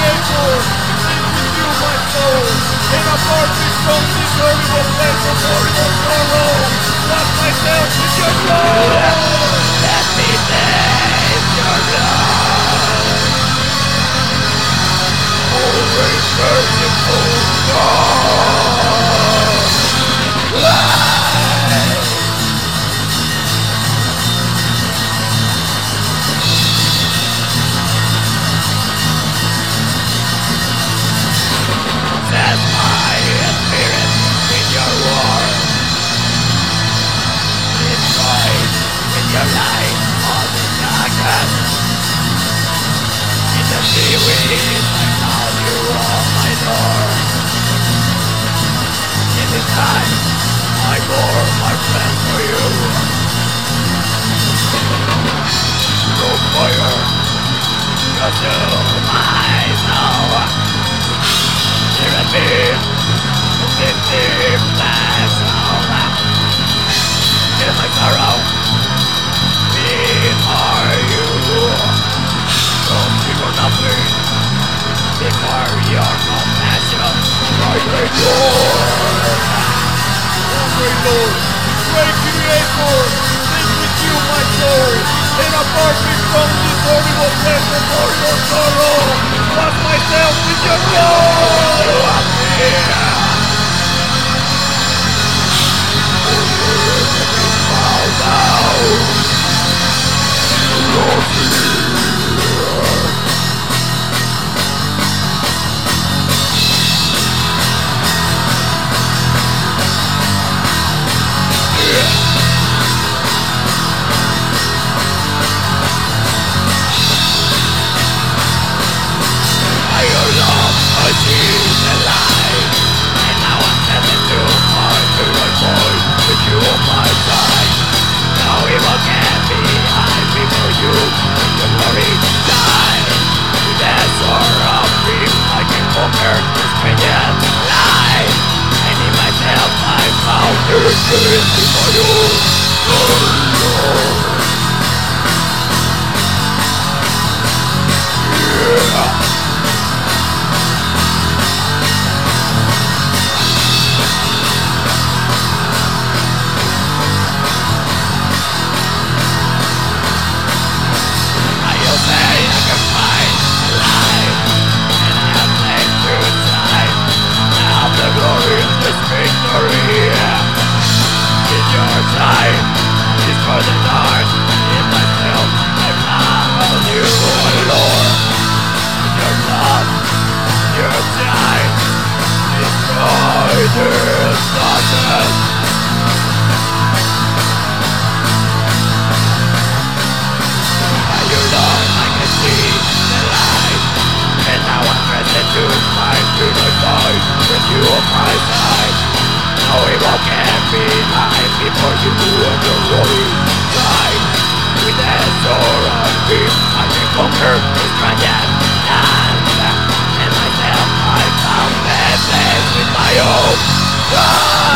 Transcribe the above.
Creator, sing with you my soul, and apart me from this horrible pleasure, horrible sorrow, lost myself in your love. Let me taste your love. Always merciful God. Set my spirit in your war. Destroy with your light all the darkness. In the seaweed I found you on my door. In this time I bore my friend for you. No fire, consume my soul. Here at me, in deep black soul. In my sorrow, before you. Don't feel nothing before your compassion. My great Lord, Oh great Lord, great Creator, sing with you my soul, and apart me from this horrible pleasure, horrible sorrow, lost myself in your love. bow down. I love, I see the light, and now I'm headed to find the right boy with you on my side. No evil can be hide before you when your glory shine. With the sword of grief I can conquer this painted life. And in myself I found the spirit before you, oh Lord. Yeah. Before you and your glory shine. With the sword of grief I can conquer this giant land. And myself I found the place with my own.